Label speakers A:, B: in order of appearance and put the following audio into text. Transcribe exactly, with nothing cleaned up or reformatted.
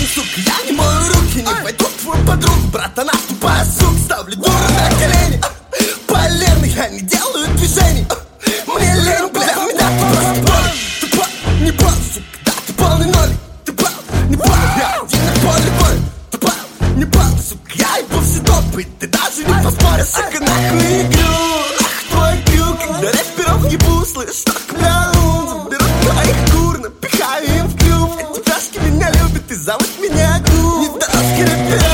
A: сука, я не мою руки, не пойду твою подругу. Брат, она тупая, сука, ставлю дуру на колени. Полено, я не делаю движений. Мне лень, бля, меня ты просто болит. Ты прав, не прав, сука, да, ты полный ноль. Ты прав, не прав, я один на поле боя. Ты прав, не прав, сука, я ебу все топы. Ты даже не поспоришь, сука, нахуй игру. Нахуй твой крю, когда рэперов ебу, слышь, так, бля, ну, заберу твоих кур, напихаю им в клюв. Эти пляшки меня любят и зовут меня Гу. Не дорожки рэперов.